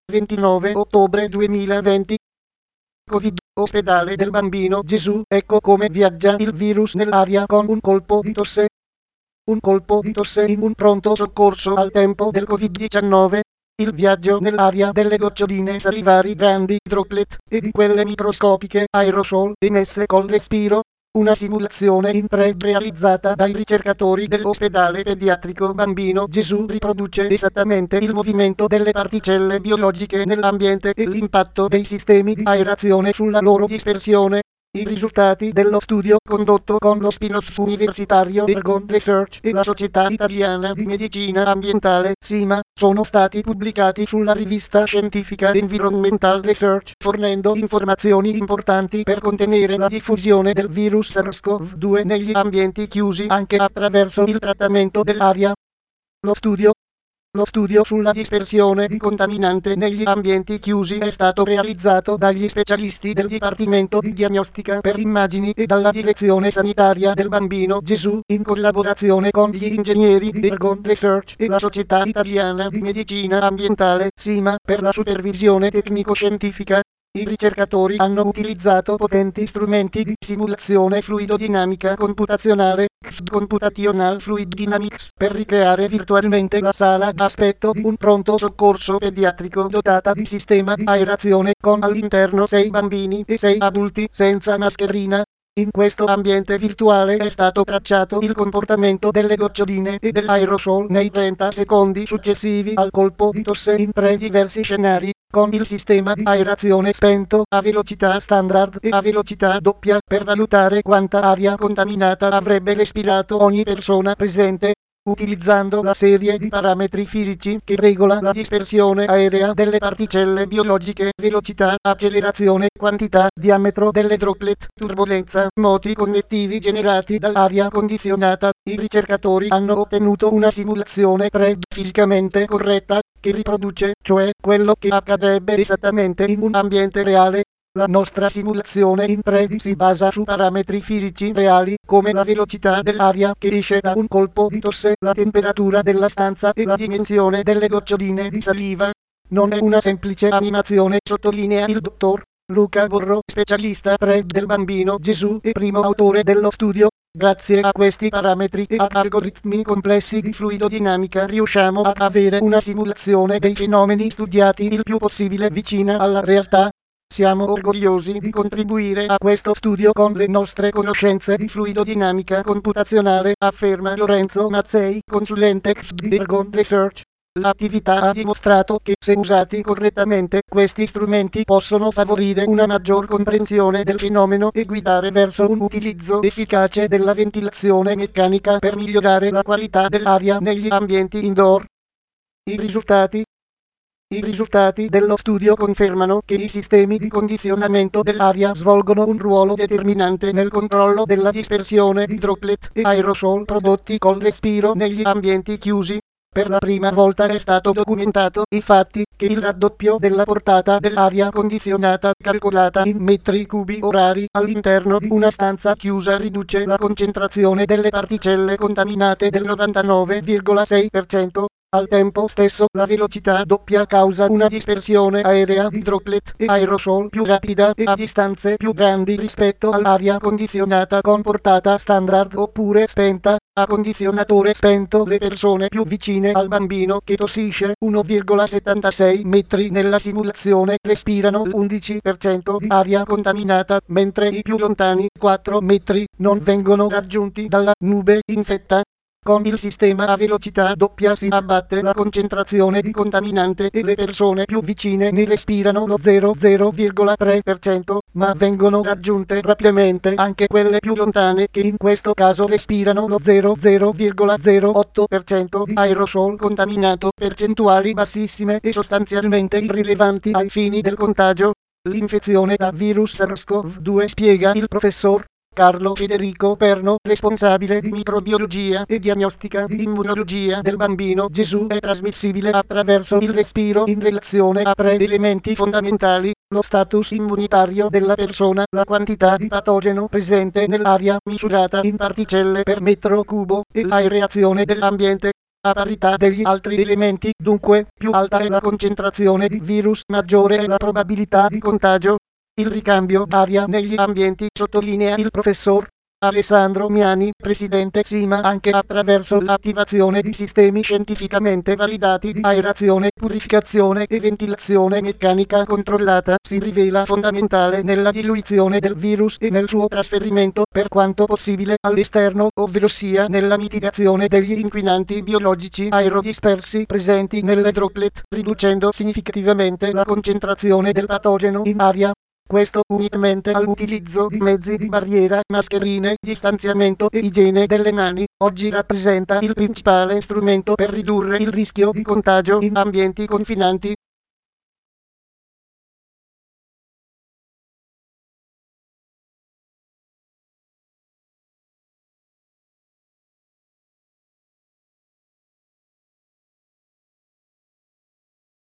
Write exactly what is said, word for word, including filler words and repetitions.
ventinove ottobre duemilaventi. Covid, ospedale del Bambino Gesù, ecco come viaggia il virus nell'aria con un colpo di tosse. Un colpo di tosse in un pronto soccorso al tempo del Covid diciannove. Il viaggio nell'aria delle goccioline salivari grandi droplet e di quelle microscopiche aerosol emesse col respiro. Una simulazione in tre D realizzata dai ricercatori dell'ospedale pediatrico Bambino Gesù riproduce esattamente il movimento delle particelle biologiche nell'ambiente e l'impatto dei sistemi di aerazione sulla loro dispersione. I risultati dello studio condotto con lo spin-off universitario Ergon Research e la Società Italiana di Medicina Ambientale (SIMA) sono stati pubblicati sulla rivista scientifica Environmental Research, fornendo informazioni importanti per contenere la diffusione del virus SARS-CoV due negli ambienti chiusi anche attraverso il trattamento dell'aria. Lo studio Lo studio sulla dispersione di contaminante negli ambienti chiusi è stato realizzato dagli specialisti del Dipartimento di Diagnostica per Immagini e dalla Direzione Sanitaria del Bambino Gesù, in collaborazione con gli ingegneri di Ergon Research e la Società Italiana di Medicina Ambientale (SIMA) per la supervisione tecnico-scientifica. I ricercatori hanno utilizzato potenti strumenti di simulazione fluidodinamica computazionale, C F D Computational Fluid Dynamics, per ricreare virtualmente la sala d'aspetto di un pronto soccorso pediatrico dotata di sistema di aerazione con all'interno sei bambini e sei adulti senza mascherina. In questo ambiente virtuale è stato tracciato il comportamento delle goccioline e dell'aerosol nei trenta secondi successivi al colpo di tosse in tre diversi scenari, con il sistema di aerazione spento a velocità standard e a velocità doppia per valutare quanta aria contaminata avrebbe respirato ogni persona presente, utilizzando la serie di parametri fisici che regola la dispersione aerea delle particelle biologiche: velocità, accelerazione, quantità, diametro delle droplet, turbolenza, moti connettivi generati dall'aria condizionata. I ricercatori hanno ottenuto una simulazione tre D fisicamente corretta, che riproduce, cioè, quello che accadrebbe esattamente in un ambiente reale. La nostra simulazione in tre D si basa su parametri fisici reali, come la velocità dell'aria che esce da un colpo di tosse, la temperatura della stanza e la dimensione delle goccioline di saliva. Non è una semplice animazione, sottolinea il dottor Luca Borro, specialista tre D del Bambino Gesù e primo autore dello studio. Grazie a questi parametri e ad algoritmi complessi di fluidodinamica riusciamo ad avere una simulazione dei fenomeni studiati il più possibile vicina alla realtà. Siamo orgogliosi di contribuire a questo studio con le nostre conoscenze di fluidodinamica computazionale, afferma Lorenzo Mazzei, consulente C F D di Ergon Research. L'attività ha dimostrato che, se usati correttamente, questi strumenti possono favorire una maggior comprensione del fenomeno e guidare verso un utilizzo efficace della ventilazione meccanica per migliorare la qualità dell'aria negli ambienti indoor. I risultati I risultati dello studio confermano che i sistemi di condizionamento dell'aria svolgono un ruolo determinante nel controllo della dispersione di droplet e aerosol prodotti col respiro negli ambienti chiusi. Per la prima volta è stato documentato, infatti, che il raddoppio della portata dell'aria condizionata, calcolata in metri cubi orari, all'interno di una stanza chiusa riduce la concentrazione delle particelle contaminate del novantanove virgola sei per cento. Al tempo stesso, la velocità doppia causa una dispersione aerea di droplet e aerosol più rapida e a distanze più grandi rispetto all'aria condizionata con portata standard oppure spenta. A condizionatore spento, le persone più vicine al bambino che tossisce, uno virgola settantasei metri nella simulazione, respirano l'undici per cento di aria contaminata, mentre i più lontani, quattro metri, non vengono raggiunti dalla nube infetta. Con il sistema a velocità doppia si abbatte la concentrazione di contaminante e le persone più vicine ne respirano lo zero virgola tre per cento, ma vengono raggiunte rapidamente anche quelle più lontane, che in questo caso respirano lo zero virgola zero otto per cento di aerosol contaminato, percentuali bassissime e sostanzialmente irrilevanti ai fini del contagio. L'infezione da virus SARS-CoV due, spiega il professor Carlo Federico Perno, responsabile di microbiologia e diagnostica di immunologia del Bambino Gesù, è trasmissibile attraverso il respiro in relazione a tre elementi fondamentali: lo status immunitario della persona, la quantità di patogeno presente nell'aria misurata in particelle per metro cubo e l'aereazione dell'ambiente. A parità degli altri elementi, dunque, più alta è la concentrazione di virus, maggiore è la probabilità di contagio. Il ricambio d'aria negli ambienti, sottolinea il professor Alessandro Miani, presidente SIMA, anche attraverso l'attivazione di sistemi scientificamente validati di aerazione, purificazione e ventilazione meccanica controllata, si rivela fondamentale nella diluizione del virus e nel suo trasferimento, per quanto possibile, all'esterno, ovverosia nella mitigazione degli inquinanti biologici aerodispersi presenti nelle droplet, riducendo significativamente la concentrazione del patogeno in aria. Questo unitamente all'utilizzo di mezzi di barriera, mascherine, distanziamento e igiene delle mani, oggi rappresenta il principale strumento per ridurre il rischio di contagio in ambienti confinanti.